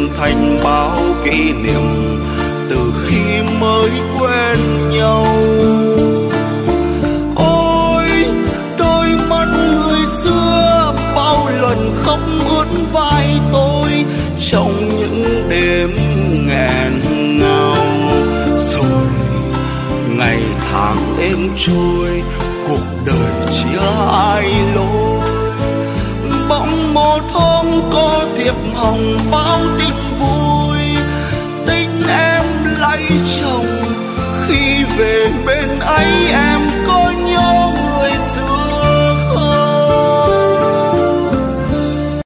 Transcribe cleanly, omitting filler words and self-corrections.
thành bao kỷ niệm từ khi mới quen nhau. Ôi đôi mắt người xưa bao lần khóc ướt vai tôi trong những đêm nghẹn ngào. Rồi ngày tháng êm trôi, cuộc đời chia hai lối. Bỗng một hôm có thiệp hồng báo tin vui, tin em lấy chồng. Khi về bên ấy